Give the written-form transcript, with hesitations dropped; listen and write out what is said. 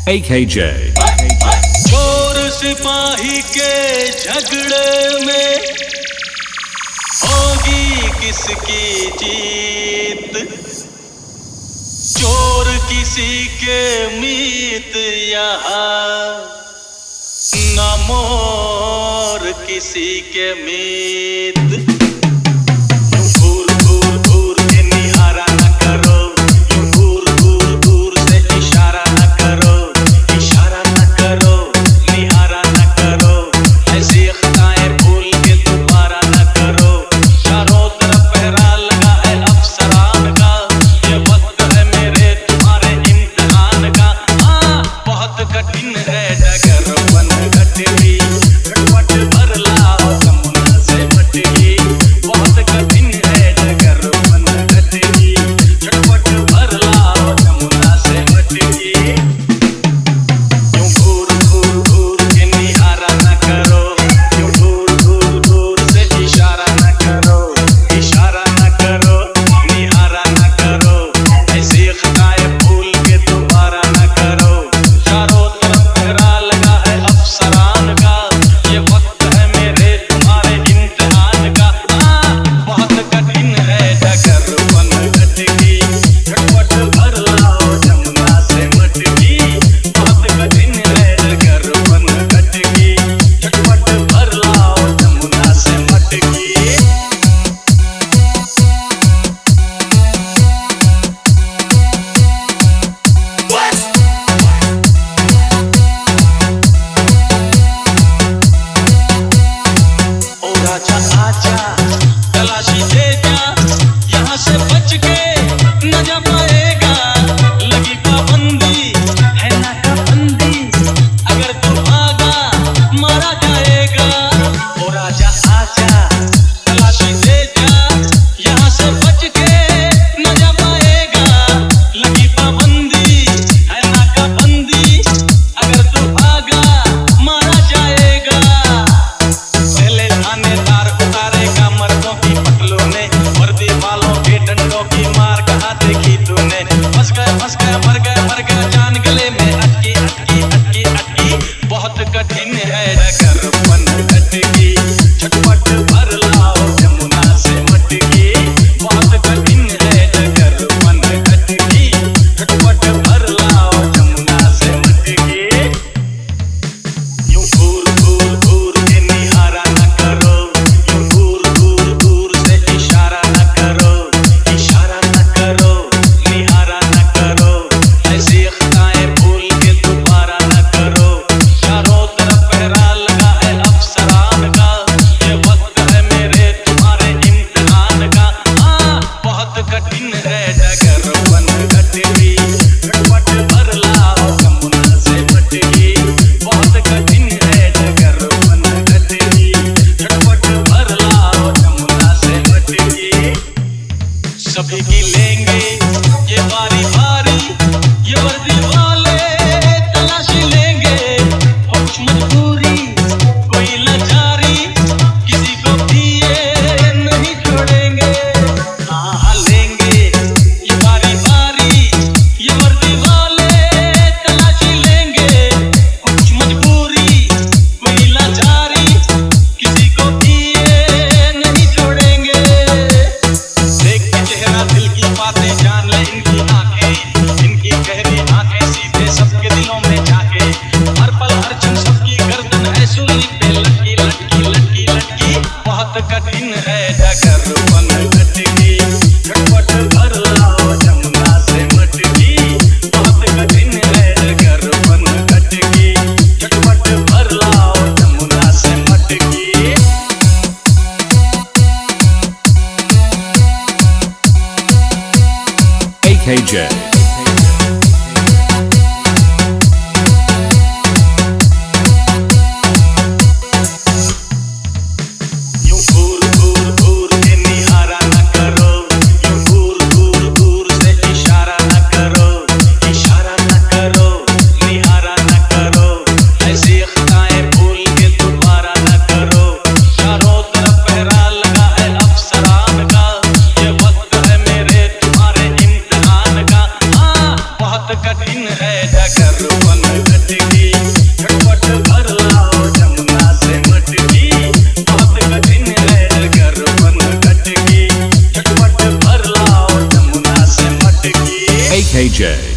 AKJ। चोर सिपाही के झगड़े में होगी किसकी जीत, चोर किसी के मीत यहाँ न मोर किसी के मीत। बहुत कठिन है डगर बन अटकी, झटपट भर लाओ जमुना से मटकी। बहुत कठिन है डगर बन अटकी, झटपट भर लाओ जमुना से मटकी। यूं घूर घूर घूर के निहारा न करो, यूं घूर घूर घूर से इशारा न करो, इशारा न करो, निहारा न करो। ऐसी खताएं भूल के दोबारा न करो। चारों तरफ पहरा लगा है अफसरान का, ये वक्त है मेरे तुम्हारे इम्तिहान का। बहुत कठिन है डगर बन अटकी, झटपट भर लाओ जमुना से मटकी। बहुत कठिन है डगर बन अटकी, झटपट भर लाओ जमुना से मटकी। सभी की लेंगे ये बारी बारी, ये वर्दी वाले तलाशी लेंगे। हो कुछ मजबूरी कोई लाचारी, किसी को भी ये नहीं छोड़ेंगे। हाँ लेंगे ये बारी बारी, ये वर्दी वाले तलाशी लेंगे। हो कुछ मजबूरी कोई लाचारी, किसी को भी ये नहीं छोड़ेंगे। देख के चेहरा दिल की बातें जान ले इनकी आंखें, इनकी गहरी आंखें सीधे सबके दिलों में झांके। हर पल हर क्षण सबकी गर्दन है सूली पे लटकी लटकी लटकी लटकी। बहुत कठिन है डगर बन अटकी, झटपट भर लाओ जमुना से मटकी। बहुत कठिन है डगर बन अटकी, झटपट भर लाओ जमुना से मटकी। AKJ। यूं घूर घूर घूर के निहारा न करो, यूं घूर घूर घूर से इशारा न करो, इशारा न करो, निहारा न करो। ऐसी खताएं भूल के दोबारा न करो। चारों तरफ पहरा लगा है अफसरान का, ये वक्त है मेरे तुम्हारे इम्तिहान का। बहुत कठिन है डगर बन KJ.